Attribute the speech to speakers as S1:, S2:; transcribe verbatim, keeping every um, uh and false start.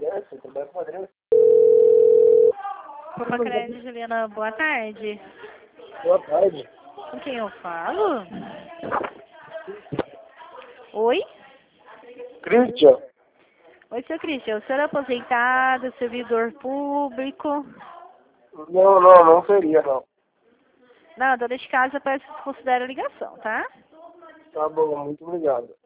S1: agência, eu trabalho com agência.
S2: Copacred, Juliana, boa tarde.
S1: Boa tarde.
S2: Com quem eu falo? Oi?
S1: Christian?
S2: Oi, seu Cristian. O senhor é aposentado, servidor público?
S1: Não, não, não seria, não.
S2: Não, dona de casa, peço que considere a ligação, tá?
S1: Tá bom, muito obrigado.